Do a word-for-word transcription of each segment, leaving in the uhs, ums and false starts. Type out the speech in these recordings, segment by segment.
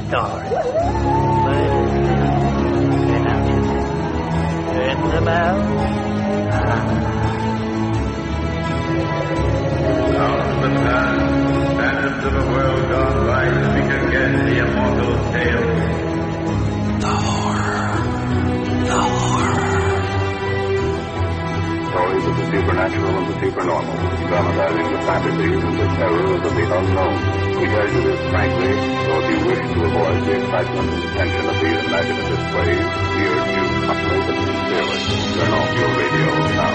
story. Ring the bell. Out of the past, phantoms of a world gone by, speak again the immortal tale. The horror. The horror. Stories of the supernatural and the supernormal, dramatizing the fantasies and the terrors of the unknown. We tell you this frankly, so if you wish to avoid the excitement and tension of these imaginative plays, we urge you humbly but sincerely, turn off your radio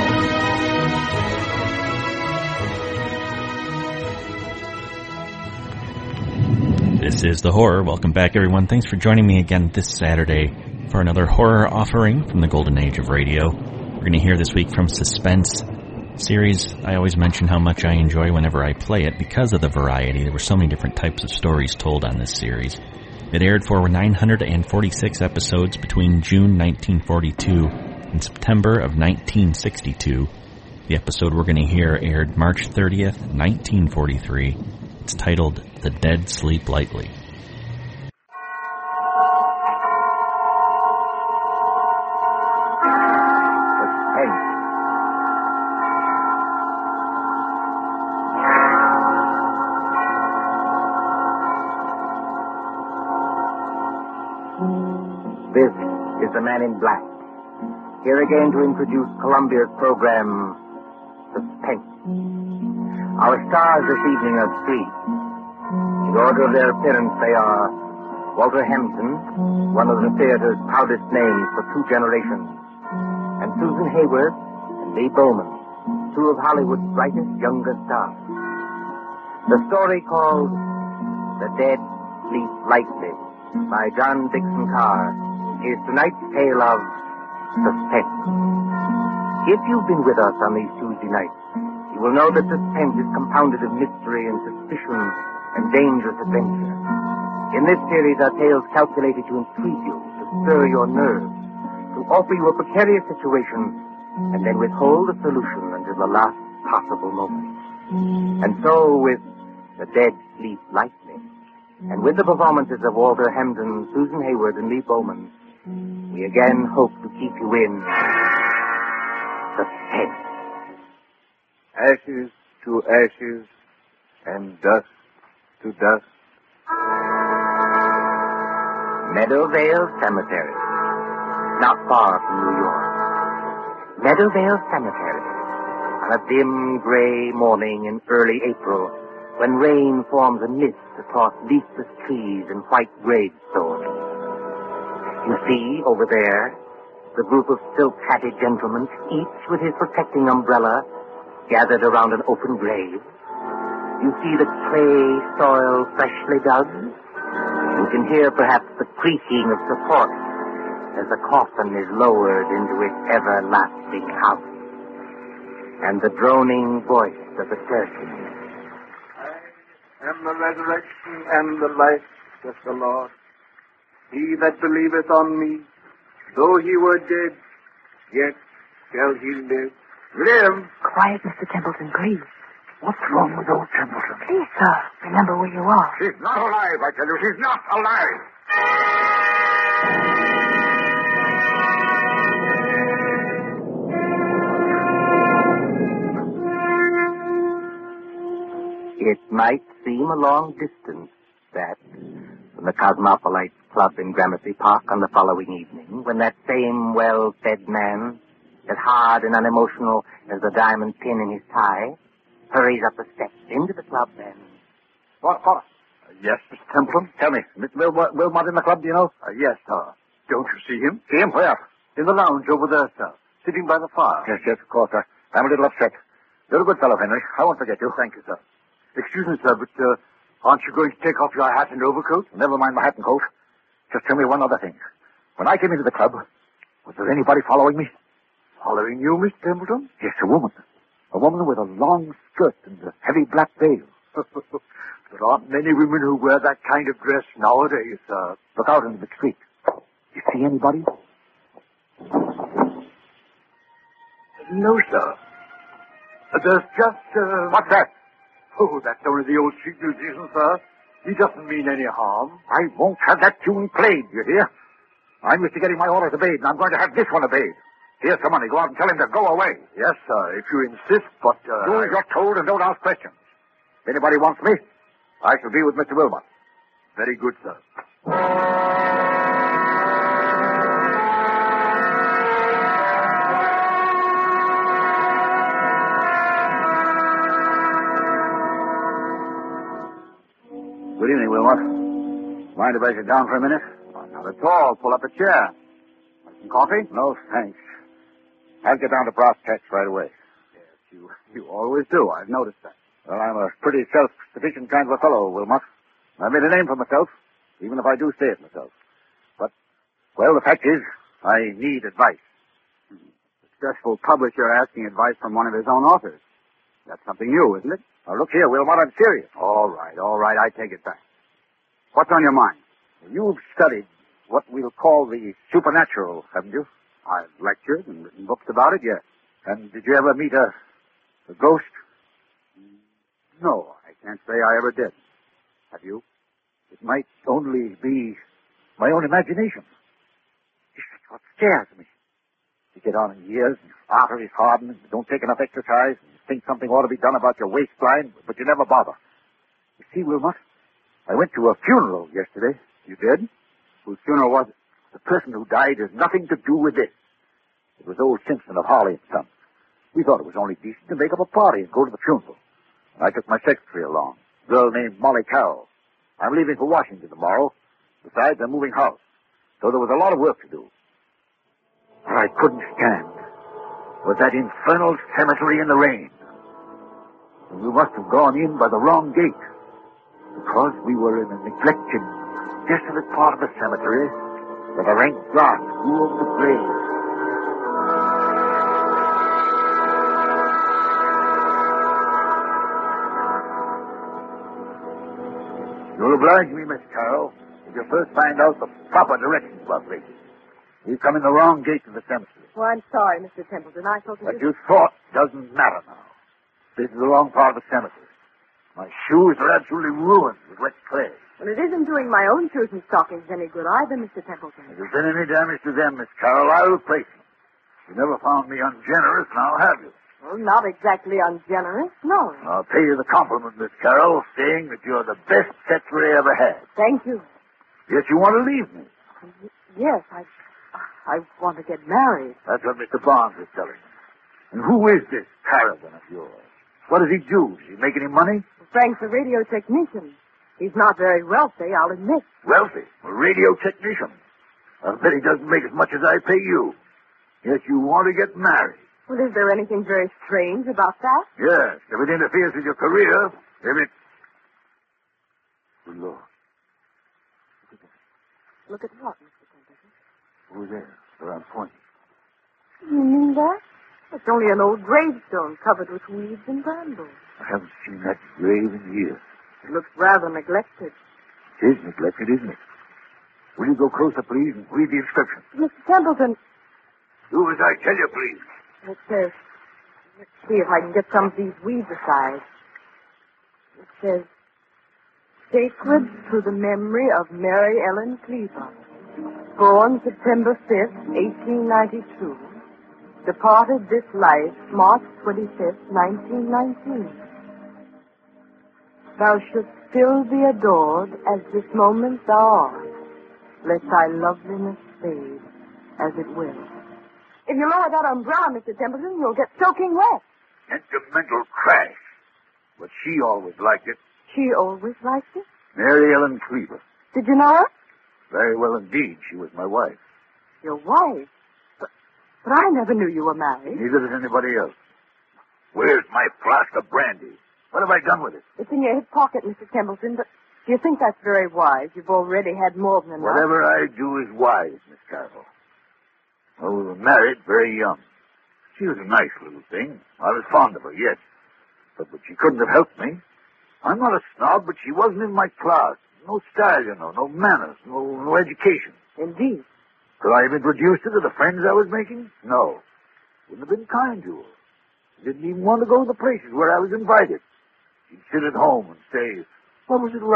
now. This is The Horror. Welcome back, everyone. Thanks for joining me again this Saturday for another horror offering from the golden age of radio. We're going to hear this week from Suspense series. I always mention how much I enjoy whenever I play it because of the variety. There were so many different types of stories told on this series. It aired for nine hundred forty-six episodes between June nineteen forty-two and September of nineteen sixty-two. The episode we're going to hear aired March thirtieth, nineteen forty-three. It's titled The Dead Sleep Lightly. This is the Man in Black, here again to introduce Columbia's program, Suspense. Our stars this evening are three. In order of their appearance, they are Walter Hampton, one of the theater's proudest names for two generations, and Susan Hayward and Lee Bowman, two of Hollywood's brightest younger stars. The story called The Dead Sleep Lightly by John Dixon Carr is tonight's tale of suspense. If you've been with us on these Tuesday nights, you will know that suspense is compounded of mystery and suspicion and dangerous adventure. In this series are tales calculated to intrigue you, to stir your nerves, to offer you a precarious situation, and then withhold the solution until the last possible moment. And so, with The Dead Sleep Lightly, and with the performances of Walter Hampton, Susan Hayward, and Lee Bowman, we again hope to keep you in suspense. Ashes to ashes, and dust to dust. Meadowvale Cemetery, not far from New York. Meadowvale Cemetery, on a dim gray morning in early April, when rain forms a mist across leafless trees and white gravestones. You see, over there, the group of silk-hatted gentlemen, each with his protecting umbrella, gathered around an open grave. You see the clay soil freshly dug. You can hear perhaps the creaking of support as the coffin is lowered into its everlasting house. And the droning voice of the turkey. I am the resurrection and the life, saith the Lord. He that believeth on me, though he were dead, yet shall he live. Live! Quiet, Mister Templeton, please. What's wrong with old Templeton? Please, sir, remember where you are. She's not alive, I tell you. She's not alive. It might seem a long distance, that, from the Cosmopolite Club in Gramercy Park on the following evening, when that same well-fed man, as hard and unemotional as the diamond pin in his tie, hurries up the steps into the club and... What, what? Uh, yes, Mister Templeton. Tell me, Mister Wilmot, Wilmot in the club, do you know? Uh, yes, sir. Don't you see him? See him? Where? In the lounge over there, sir. Sitting by the fire. Yes, yes, of course, sir. I'm a little upset. You're a good fellow, Henry. I won't forget you. Thank you, sir. Excuse me, sir, but uh, aren't you going to take off your hat and overcoat? Never mind my hat and coat. Just tell me one other thing. When I came into the club, was there anybody following me? Following you, Mister Templeton? Yes, a woman. A woman with a long skirt and a heavy black veil. There aren't many women who wear that kind of dress nowadays, sir. Look out into the street. You see anybody? No, sir. There's just, uh... What's that? Oh, that's only the old street musician, sir. He doesn't mean any harm. I won't have that tune played, you hear? I'm used to getting my orders obeyed, and I'm going to have this one obeyed. Here's some money. Go out and tell him to go away. Yes, sir, if you insist, but... Uh, Do as you're told and don't ask questions. If anybody wants me, I shall be with Mister Wilmot. Very good, sir. Good evening, Wilmot. Mind if I sit down for a minute? Oh, not at all. Pull up a chair. Want some coffee? No, thanks. I'll get down to brass tacks right away. Yes, you, you always do. I've noticed that. Well, I'm a pretty self-sufficient kind of a fellow, Wilmot. I made a name for myself, even if I do say it myself. But, well, the fact is, I need advice. A successful publisher asking advice from one of his own authors. That's something new, isn't it? Now, look here, Wilmot, I'm serious. All right, all right, I take it back. What's on your mind? You've studied what we'll call the supernatural, haven't you? I've lectured and written books about it, yes. And did you ever meet a, a ghost? No, I can't say I ever did. Have you? It might only be my own imagination. This is what scares me. You get on in years, and your arteries harden, and you don't take enough exercise, and you think something ought to be done about your waistline, but you never bother. You see, Wilmot, I went to a funeral yesterday. You did? Whose funeral was it? The person who died has nothing to do with this. It was old Simpson of Harley and Sons. We thought it was only decent to make up a party and go to the funeral. I took my secretary along, a girl named Molly Carroll. I'm leaving for Washington tomorrow. Besides, I'm moving house. So there was a lot of work to do. What I couldn't stand was that infernal cemetery in the rain. And we must have gone in by the wrong gate. Because we were in a neglected, desolate part of the cemetery where the rank grass grew over the grave. You'll oblige me, Miss Carroll, if you first find out the proper directions about places. You've come in the wrong gate to the cemetery. Oh, I'm sorry, Mister Templeton. I thought What you thought doesn't matter now. This is the wrong part of the cemetery. My shoes are absolutely ruined with wet clay. Well, it isn't doing my own shoes and stockings any good either, Mister Templeton. If there's been any damage to them, Miss Carroll, I'll replace them. You never found me ungenerous, now have you? Well, not exactly ungenerous, no. I'll pay you the compliment, Miss Carroll, saying that you're the best secretary I ever had. Thank you. Yes, you want to leave me. Yes, I, I want to get married. That's what Mister Barnes is telling me. And who is this paragon of yours? What does he do? Does he make any money? Frank's a radio technician. He's not very wealthy, I'll admit. Wealthy? A radio technician? I'll bet he doesn't make as much as I pay you. Yes, you want to get married. Well, is there anything very strange about that? Yes, if it interferes with your career, if it... Good Lord. Look at what, Mister Templeton? Who's there? Where I'm pointing. You mean that? It's only an old gravestone covered with weeds and brambles. I haven't seen that grave in years. It looks rather neglected. It is neglected, isn't it? Will you go closer, please, and read the inscription? Mister Templeton, Do as I tell you, please. it says, let's see if I can get some of these weeds aside. It says, sacred to the memory of Mary Ellen Cleaver, born September fifth, eighteen ninety-two, departed this life March twenty-fifth, nineteen nineteen. Thou shouldst still be adored as this moment thou art, let thy loveliness fade as it will. If you lower that umbrella, Mister Templeton, you'll get soaking wet. Sentimental trash. But she always liked it. She always liked it. Mary Ellen Cleaver. Did you know her? Very well indeed. She was my wife. Your wife? But, but I never knew you were married. Neither did anybody else. Where's my flask of brandy? What have I done with it? It's in your hip pocket, Mister Templeton, but do you think that's very wise? You've already had more than enough. Whatever I do is wise, Miss Carroll. Well, we were married very young. She was a nice little thing. I was fond of her, yes. But, but she couldn't have helped me. I'm not a snob, but she wasn't in my class. No style, you know, no manners, no, no education. Indeed. Could I have introduced her to the friends I was making? No. Wouldn't have been kind to her. She didn't even want to go to the places where I was invited. She'd sit at home and say, what was it like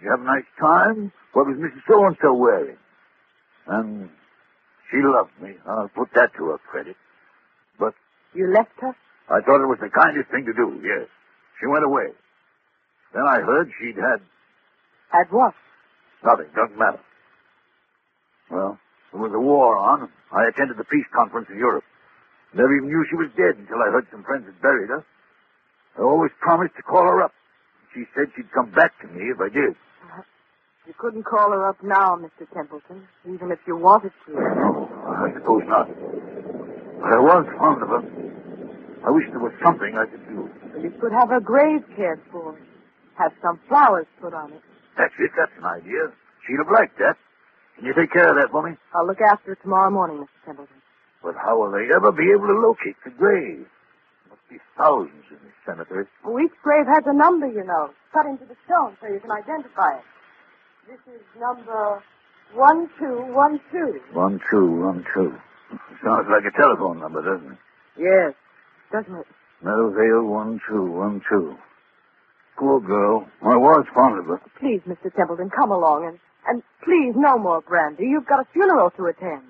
Did you have a nice time? What was Missus So-and-so wearing? And she loved me. I'll put that to her credit. But You left her? I thought it was the kindest thing to do, yes. She went away. Then I heard she'd had Had what? nothing. Doesn't matter. Well, there was a war on. I attended the peace conference in Europe. Never even knew she was dead until I heard some friends had buried her. I always promised to call her up. She said she'd come back to me if I did. You couldn't call her up now, Mister Templeton, even if you wanted to. No, I suppose not. But I was fond of her. I wish there was something I could do. You could have her grave cared for. Have some flowers put on it. That's it. That's an idea. She'd have liked that. Can you take care of that for me? I'll look after it tomorrow morning, Mister Templeton. But how will they ever be able to locate the grave? There must be thousands in this cemetery. Well, each grave has a number, you know, cut into the stone so you can identify it. This is number one two one two. One, two, one, two. Sounds like a telephone number, doesn't it? Yes, doesn't it? Meadowvale, one, two, one, two. Poor girl. I was fond of her. Please, Mister Templeton, come along and, and please, no more brandy. You've got a funeral to attend.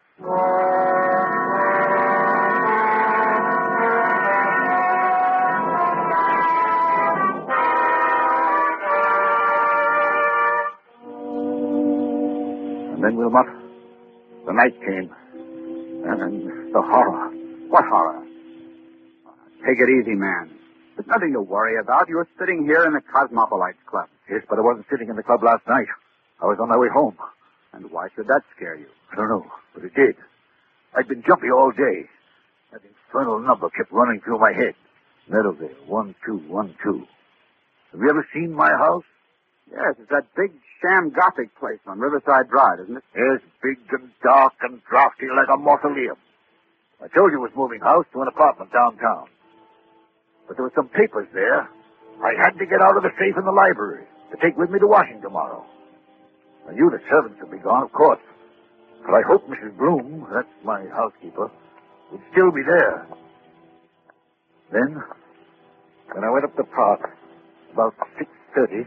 And then, Wilmot, the night came. And then the horror. What horror? Take it easy, man. There's nothing to worry about. You're sitting here in the Cosmopolites Club. Yes, but I wasn't sitting in the club last night. I was on my way home. And why should that scare you? I don't know, but it did. I'd been jumpy all day. That infernal number kept running through my head. Meadowvale, one, two, one, two. Have you ever seen my house? Yes, it's that big sham Gothic place on Riverside Drive, isn't it? Yes, big and dark and drafty like a mausoleum. I told you it was moving house to an apartment downtown. But there were some papers there I had to get out of the safe in the library to take with me to Washington tomorrow. I knew the servants would be gone, of course. But I hoped Missus Bloom, that's my housekeeper, would still be there. Then, when I went up the park, about six thirty...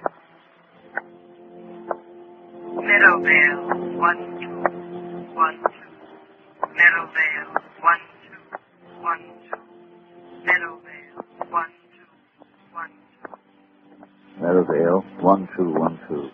Meadowvale, one, two, one, two. Meadowvale, one, two, one, two. Meadowvale, one, two, one, two. Meadowvale, one, two, one, two.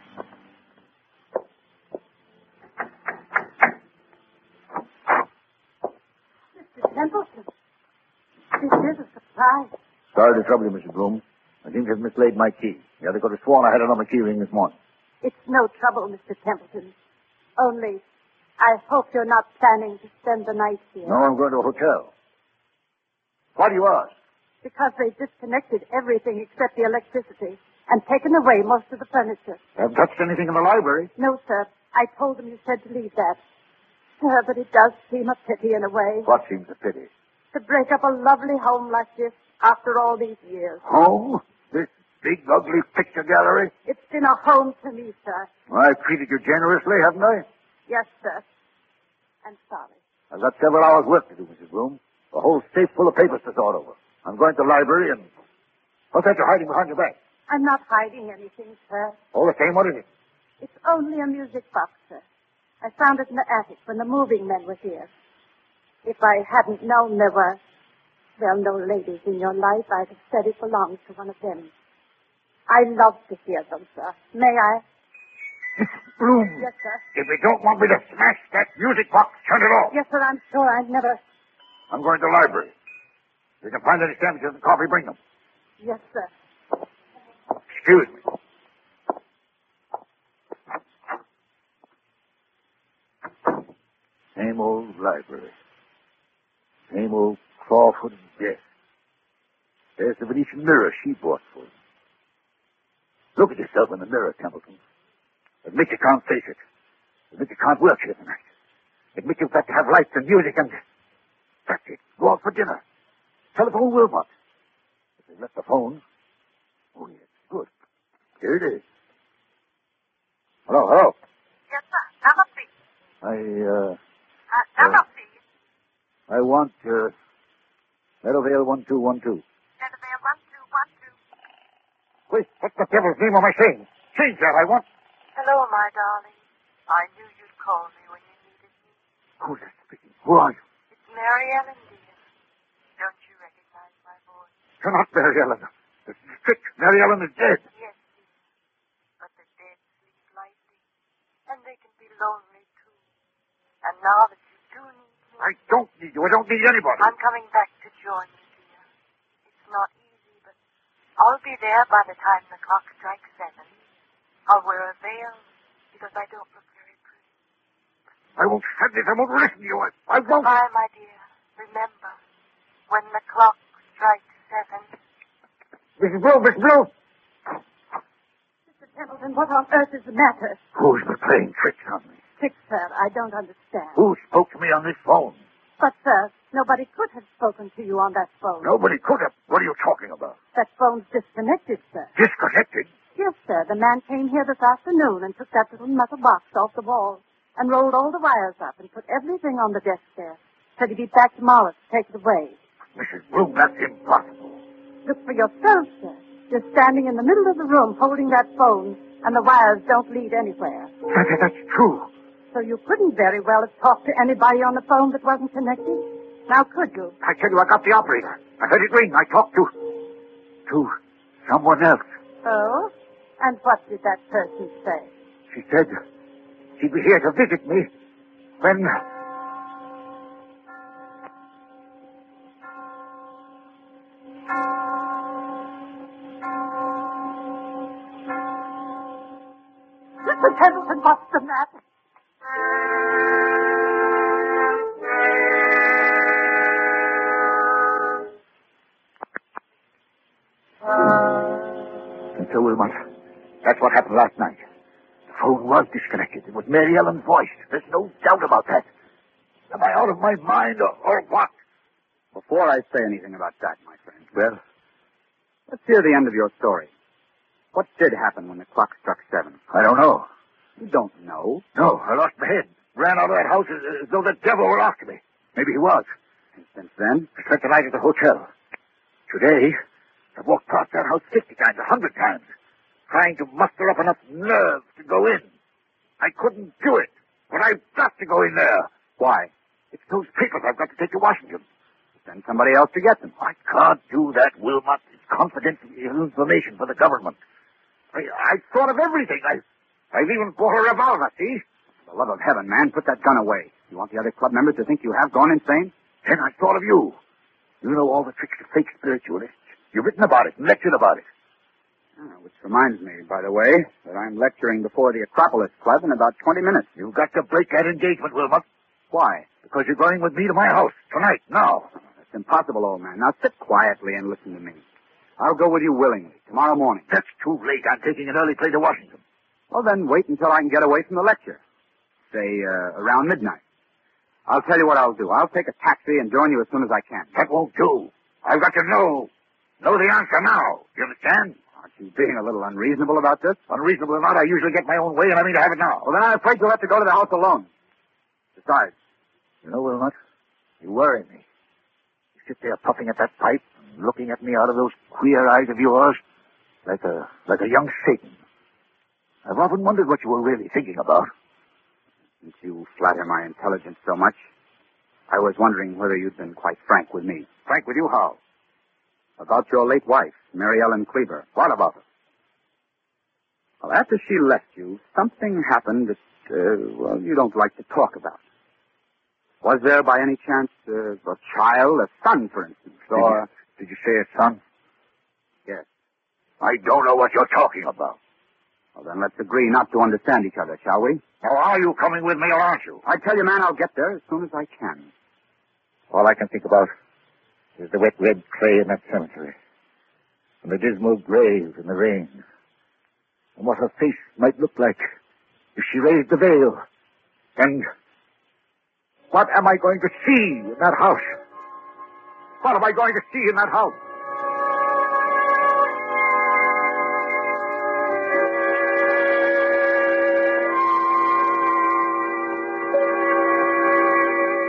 Mister Templeton, this is a surprise. Sorry to trouble you, Missus Bloom. I think you've mislaid my key. The other could have sworn I had it on my key ring this morning. It's no trouble, Mister Templeton. Only, I hope you're not planning to spend the night here. No, I'm going to a hotel. Why do you ask? Because they disconnected everything except the electricity and taken away most of the furniture. I haven't touched anything in the library. No, sir. I told them you said to leave that. Sir, but it does seem a pity in a way. What seems a pity? To break up a lovely home like this after all these years. Home? This big, ugly picture gallery? It's been a home to me, sir. I've treated you generously, haven't I? Yes, sir. I'm sorry. I've got several hours work to do, Missus Bloom. A whole safe full of papers to sort over. I'm going to the library and... What's that you're hiding behind your back? I'm not hiding anything, sir. All the same, what is it? It's only a music box, sir. I found it in the attic when the moving men were here. If I hadn't known there were, well, no ladies in your life, I'd have said it belongs to one of them. I love to hear them, sir. May I? Bloom. Yes, sir. If you don't want me to smash that music box, turn it off. Yes, sir, I'm sure I'd never... I'm going to the library. If you can find any sandwiches and coffee, bring them. Yes, sir. Excuse me. Same old library. Same old Crawford desk. There's the Venetian mirror she bought for him. Look at yourself in the mirror, Templeton. Admit you can't face it. Admit you can't work here tonight. Admit you've got to have lights and music and... That's it. Go out for dinner. Telephone Wilmot. If they left the phone... Oh, yes. Good. Here it is. Hello, hello. Yes, sir. Number, please. I, uh... Uh, number, Uh, please. I want, uh... Meadowvale one two one two. Meadowvale, one, two, one, two. Wait, what the devil's name am I saying? Change that, I want. Hello, my darling. I knew you'd call me when you needed me. Who's that speaking? Who are you? It's Mary Ellen, dear. Don't you recognize my voice? You're not Mary Ellen. This is trick. Mary Ellen is dead. Yes, dear. But the dead sleep lightly, and they can be lonely, too. And now that you do need me... I don't need you. I don't need anybody. I'm coming back to join you, dear. It's not easy, but I'll be there by the time the clock strikes seven. I'll wear a veil because I don't look very pretty. I won't stand this. I won't listen to you. I, I won't. Goodbye, my dear. Remember, when the clock strikes seven... Missus Blue, Miss Blue. Mister Templeton, what on earth is the matter? Who's been playing tricks on me? Tricks, sir. I don't understand. Who spoke to me on this phone? But, sir, nobody could have spoken to you on that phone. Nobody could have. What are you talking about? That phone's disconnected, sir. Disconnected? Yes, sir. The man came here this afternoon and took that little metal box off the wall and rolled all the wires up and put everything on the desk there. Said he'd be back tomorrow to take it away. Missus Bloom, that's impossible. Look for yourself, sir. You're standing in the middle of the room holding that phone, and the wires don't lead anywhere. That, that's true. So you couldn't very well have talked to anybody on the phone that wasn't connected? Now, could you? I tell you, I got the operator. I heard it ring. I talked to... to someone else. Oh? And what did that person say? She said she'd be here to visit me when... Mister Pendleton, what's the matter? And so, Wilmot, that's what happened last night. The phone was disconnected. It was Mary Ellen's voice. There's no doubt about that. Am I out of my mind or, or what? Before I say anything about that, my friend, Well, let's hear the end of your story. What did happen when the clock struck seven? I don't know. You don't know. No, I lost my head. Ran out of that house as, as though the devil were after me. Maybe he was. And since then? I spent the night at the hotel. Today, I've walked past that house fifty times, a hundred times, trying to muster up enough nerve to go in. I couldn't do it, but I've got to go in there. Why? It's those papers I've got to take to Washington. Send somebody else to get them. I can't do that, Wilmot. It's confidential information for the government. I, I've thought of everything. I, I've even bought a revolver, see? For the love of heaven, man, put that gun away. You want the other club members to think you have gone insane? Then I thought of you. You know all the tricks of fake spiritualists. You've written about it and lectured about it. Ah, which reminds me, by the way, that I'm lecturing before the Acropolis Club in about twenty minutes. You've got to break that engagement, Wilmot. Why? Because you're going with me to my house tonight, now. Oh, that's impossible, old man. Now sit quietly and listen to me. I'll go with you willingly, tomorrow morning. That's too late. I'm taking an early plane to Washington. Well, then wait until I can get away from the lecture. Say, uh, around midnight. I'll tell you what I'll do. I'll take a taxi and join you as soon as I can. That won't do. I've got to know. Know the answer now. You understand? Aren't you being a little unreasonable about this? Unreasonable or not, I usually get my own way, and I mean to have it now. Well, then I'm afraid you'll have to go to the house alone. Besides, you know, Wilmot, you worry me. You sit there puffing at that pipe and looking at me out of those queer eyes of yours like a like a young Satan. I've often wondered what you were really thinking about. Since you flatter my intelligence so much, I was wondering whether you'd been quite frank with me. Frank with you how? About your late wife, Mary Ellen Cleaver. What about her? Well, after she left you, something happened that, uh, well, you don't like to talk about. Was there, by any chance, uh, a child, a son, for instance, or... Did you, did you say a son? Yes. I don't know what you're talking about. Well, then let's agree not to understand each other, shall we? Now, are you coming with me or aren't you? I tell you, man, I'll get there as soon as I can. All I can think about is the wet red clay in that cemetery, and the dismal graves in the rain, and what her face might look like if she raised the veil. And what am I going to see in that house? What am I going to see in that house?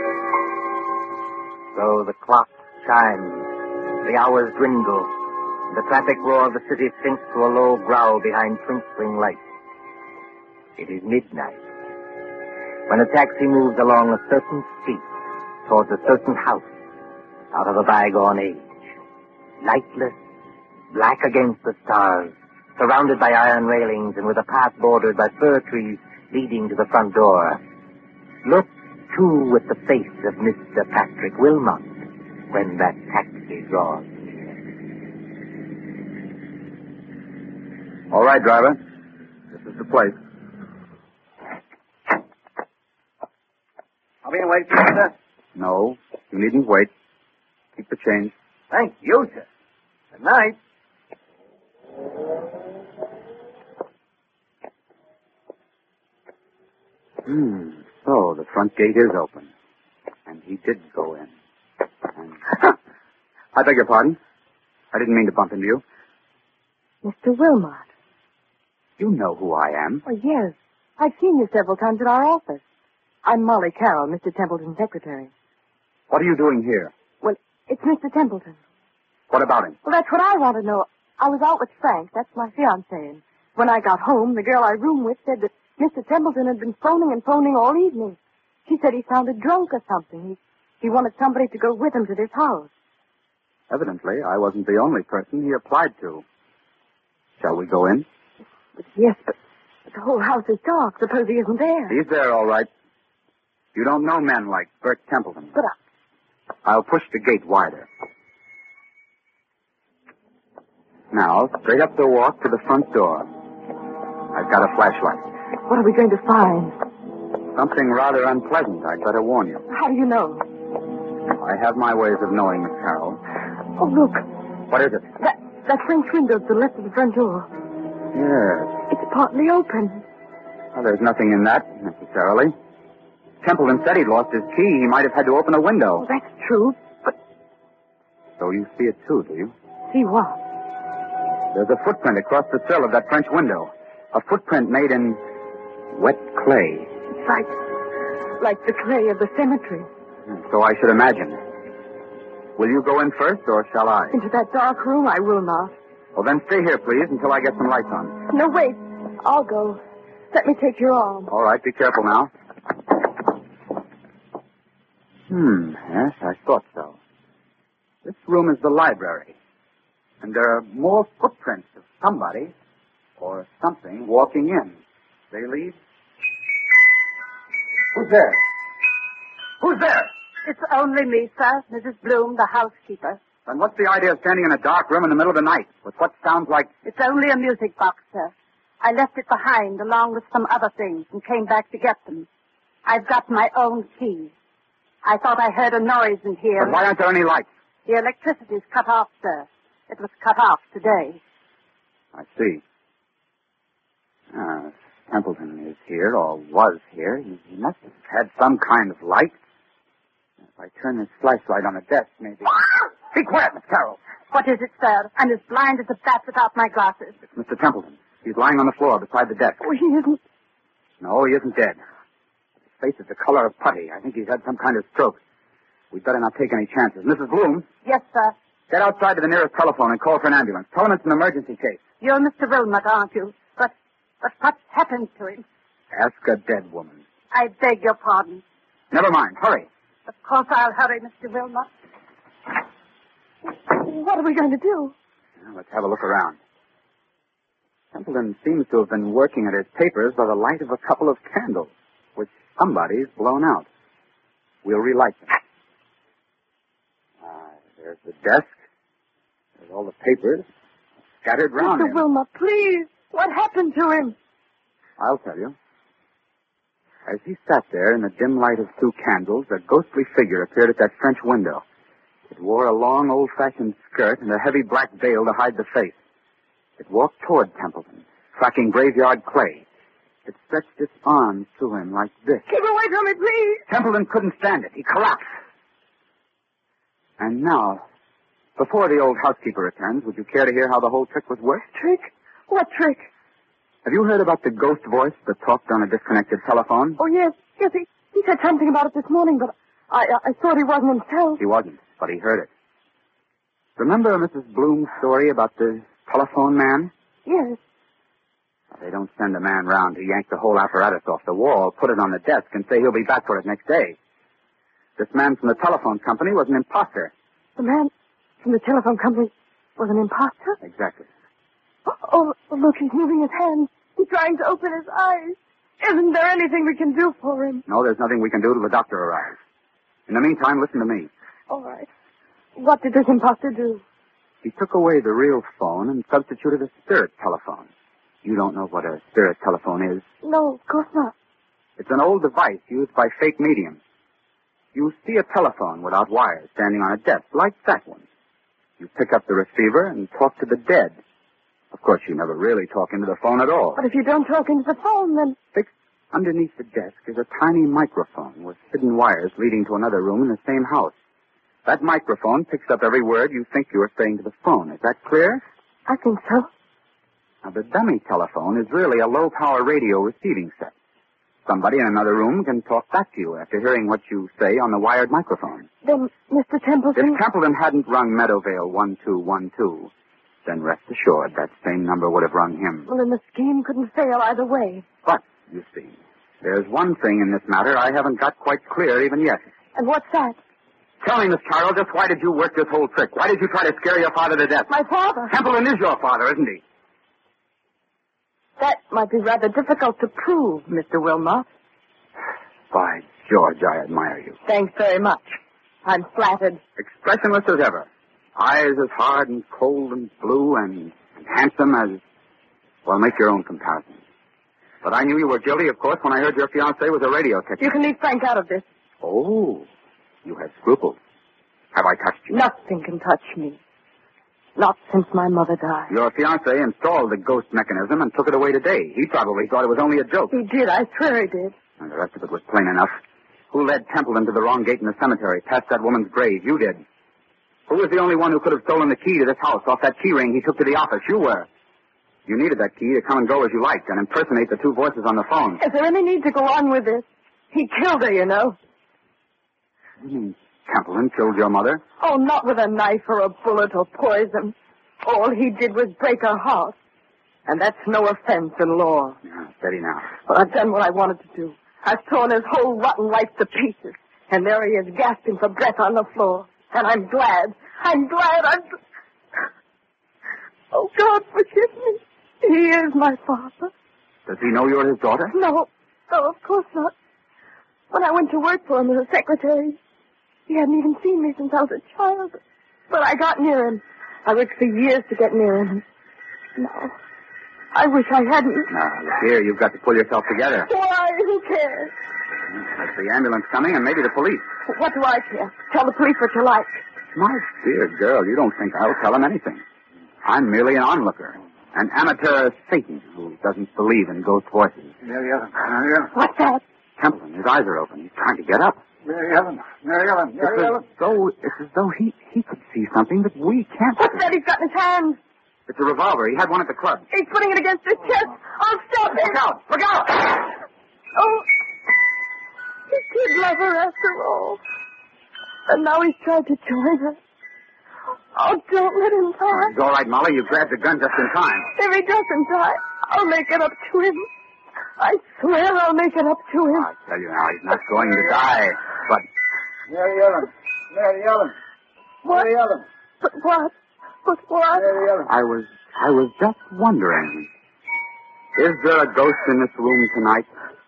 So the clock chimes, the hours dwindle, The traffic roar of the city sinks to a low growl behind twinkling lights. It is midnight. When a taxi moves along a certain street towards a certain house out of a bygone age, lightless, black against the stars, surrounded by iron railings and with a path bordered by fir trees leading to the front door, look, too, with the face of Mister Patrick Wilmot when that taxi draws. All right, driver. This is the place. I'll be in wait for you, sir. No, you needn't wait. Keep the change. Thank you, sir. Good night. Hmm. So the front gate is open. And he did go in. And... I beg your pardon. I didn't mean to bump into you. Mister Wilmot. You know who I am. Oh, yes. I've seen you several times at our office. I'm Molly Carroll, Mister Templeton's secretary. What are you doing here? Well, it's Mister Templeton. What about him? Well, that's what I want to know. I was out with Frank. That's my fiancé. And when I got home, the girl I room with said that Mister Templeton had been phoning and phoning all evening. She said he sounded drunk or something. He, he wanted somebody to go with him to this house. Evidently, I wasn't the only person he applied to. Shall we go in? But yes, but, but the whole house is dark. Suppose he isn't there. He's there, all right. You don't know men like Bert Templeton. But I... I'll push the gate wider. Now, straight up the walk to the front door. I've got a flashlight. What are we going to find? Something rather unpleasant, I'd better warn you. How do you know? I have my ways of knowing, Miss Carroll. Oh, look. What is it? That, that French window to the left of the front door. Yes. It's partly open. Well, there's nothing in that, necessarily. Templeton said he'd lost his key. He might have had to open a window. Well, that's true, but... So you see it too, do you? See what? There's a footprint across the sill of that French window. A footprint made in wet clay. It's like... like the clay of the cemetery. So I should imagine. Will you go in first, or shall I? Into that dark room, I will not. Well, then stay here, please, until I get some lights on. No, wait. I'll go. Let me take your arm. All right, be careful now. Hmm, yes, I thought so. This room is the library. And there are more footprints of somebody or something walking in. They leave. Who's there? Who's there? It's only me, sir. Missus Bloom, the housekeeper. Then what's the idea of standing in a dark room in the middle of the night with what sounds like... It's only a music box, sir. I left it behind along with some other things and came back to get them. I've got my own key. I thought I heard a noise in here. But why aren't there any lights? The electricity's cut off, sir. It was cut off today. I see. Ah, Templeton is here, or was here. He, he must have had some kind of light. If I turn this flashlight on the desk, maybe... Be quiet, Miss Carroll. What is it, sir? I'm as blind as a bat without my glasses. It's Mister Templeton. He's lying on the floor beside the desk. Oh, he isn't... No, he isn't dead. His face is the color of putty. I think he's had some kind of stroke. We'd better not take any chances. Missus Bloom? Yes, sir. Get outside to the nearest telephone and call for an ambulance. Tell him it's an emergency case. You're Mister Wilmot, aren't you? But, but what's happened to him? Ask a dead woman. I beg your pardon. Never mind. Hurry. Of course I'll hurry, Mister Wilmot. What are we going to do? Now, let's have a look around. Templeton seems to have been working at his papers by the light of a couple of candles, which somebody's blown out. We'll relight them. Ah, there's the desk. There's all the papers scattered round Mister him. Wilmot, please. What happened to him? I'll tell you. As he sat there in the dim light of two candles, a ghostly figure appeared at that French window. It wore a long, old-fashioned skirt and a heavy black veil to hide the face. It walked toward Templeton, tracking graveyard clay. It stretched its arms to him like this. Keep away from me, please. Templeton couldn't stand it. He collapsed. And now, before the old housekeeper returns, would you care to hear how the whole trick was worked? Trick? What trick? Have you heard about the ghost voice that talked on a disconnected telephone? Oh, yes. Yes, he, he said something about it this morning, but I, I thought he wasn't himself. He wasn't, but he heard it. Remember Missus Bloom's story about the telephone man? Yes. They don't send a man round to yank the whole apparatus off the wall, put it on the desk, and say he'll be back for it next day. This man from the telephone company was an imposter. The man from the telephone company was an imposter? Exactly. Oh, oh, look, he's moving his hands. He's trying to open his eyes. Isn't there anything we can do for him? No, there's nothing we can do till the doctor arrives. In the meantime, listen to me. All right. What did this imposter do? He took away the real phone and substituted a spirit telephone. You don't know what a spirit telephone is? No, of course not. It's an old device used by fake mediums. You see a telephone without wires standing on a desk, like that one. You pick up the receiver and talk to the dead. Of course, you never really talk into the phone at all. But if you don't talk into the phone, then... Fixed underneath the desk is a tiny microphone with hidden wires leading to another room in the same house. That microphone picks up every word you think you are saying to the phone. Is that clear? I think so. Now, the dummy telephone is really a low-power radio receiving set. Somebody in another room can talk back to you after hearing what you say on the wired microphone. Then, Mister Templeton... If Templeton hadn't rung Meadowvale one two one two, then rest assured that same number would have rung him. Well, then the scheme couldn't fail either way. But, you see, there's one thing in this matter I haven't got quite clear even yet. And what's that? Tell me, Miss Carroll, just why did you work this whole trick? Why did you try to scare your father to death? My father? Templeton is your father, isn't he? That might be rather difficult to prove, Mister Wilmot. By George, I admire you. Thanks very much. I'm flattered. Expressionless as ever. Eyes as hard and cold and blue and, and handsome as... Well, make your own comparison. But I knew you were guilty, of course, when I heard your fiancé was a radio technician. You can leave Frank out of this. Oh, you had scruples. Have I touched you? Nothing can touch me. Not since my mother died. Your fiancé installed the ghost mechanism and took it away today. He probably thought it was only a joke. He did. I swear he did. And the rest of it was plain enough. Who led Templeton to the wrong gate in the cemetery, past that woman's grave? You did. Who was the only one who could have stolen the key to this house off that key ring he took to the office? You were. You needed that key to come and go as you liked and impersonate the two voices on the phone. Is there any need to go on with this? He killed her, you know. You mean Templeton killed your mother? Oh, not with a knife or a bullet or poison. All he did was break her heart. And that's no offense in law. Yeah, steady now. But I've done what I wanted to do. I've torn his whole rotten life to pieces. And there he is, gasping for breath on the floor. And I'm glad. I'm glad. I'm... Oh, God, forgive me. He is my father. Does he know you're his daughter? No. No, of course not. When I went to work for him as a secretary, he hadn't even seen me since I was a child. But I got near him. I worked for years to get near him. No. I wish I hadn't. Now, look here, you've got to pull yourself together. Why? Who cares? That's the ambulance coming and maybe the police. What do I care? Tell the police what you like. My dear girl, you don't think I'll tell them anything. I'm merely an onlooker. An amateur Satan who doesn't believe in ghost voices. Mary Ellen, Mary Ellen. What's that? Templeton, his eyes are open. He's trying to get up. Mary Ellen, Mary Ellen, Mary it's Ellen. As though, it's as though he, he could see something that we can't What's see. that he's got in his hand? It's a revolver. He had one at the club. He's putting it against his chest. Oh, stop it. Look out! Look out! Oh, he did love her after all. And now he's tried to join her. Oh, don't let him die. It's all right, Molly. You grabbed the gun just in time. If he doesn't die, I'll make it up to him. I swear I'll make it up to him. I tell you now, he's not going to die. But... Mary Ellen, Mary Ellen. What? Mary Ellen. But what? But what? Mary Ellen. I was, I was just wondering. Is there a ghost in this room tonight?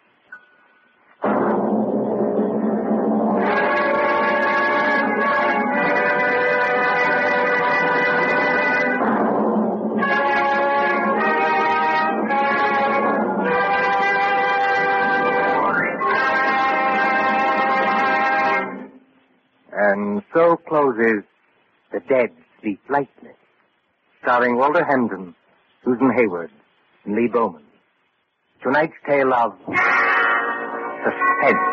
And so closes The Dead Sleep Lightly, starring Walter Hamden, Susan Hayward, and Lee Bowman. Tonight's tale of suspense.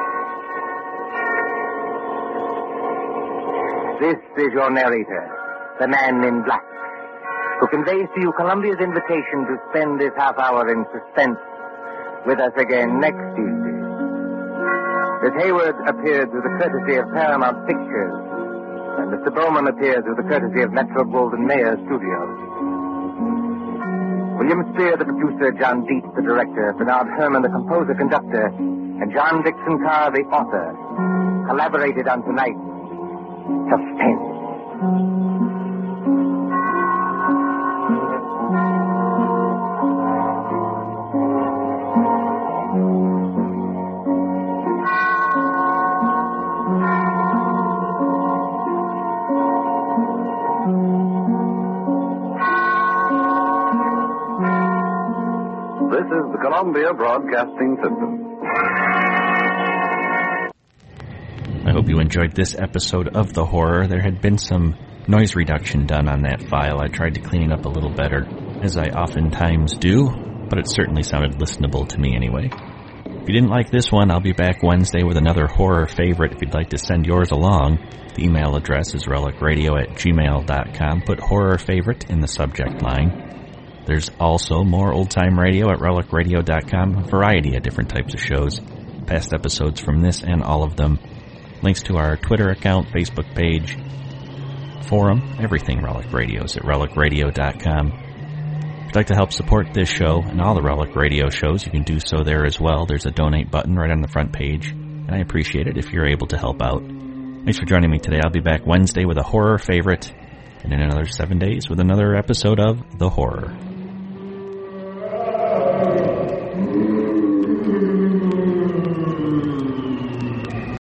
This is your narrator, the man in black, who conveys to you Columbia's invitation to spend this half hour in suspense with us again next Tuesday. Miss Hayward appeared through the courtesy of Paramount Pictures, And Mister Bowman appears with the courtesy of Metro-Goldwyn-Mayer Studios. William Spear, the producer, John Dietz, the director, Bernard Herrmann, the composer-conductor, and John Dixon Carr, the author, collaborated on tonight's Suspense. This is the Columbia Broadcasting System. I hope you enjoyed this episode of The Horror. There had been some noise reduction done on that file. I tried to clean it up a little better, as I oftentimes do, but it certainly sounded listenable to me anyway. If you didn't like this one, I'll be back Wednesday with another horror favorite. If you'd like to send yours along, the email address is relicradio at gmail dot com. Put horror favorite in the subject line. There's also more old-time radio at relic radio dot com, a variety of different types of shows, past episodes from this and all of them. Links to our Twitter account, Facebook page, forum, everything Relic Radios at relic radio dot com. If you'd like to help support this show and all the Relic Radio shows, you can do so there as well. There's a donate button right on the front page, and I appreciate it if you're able to help out. Thanks for joining me today. I'll be back Wednesday with a horror favorite, and in another seven days with another episode of The Horror.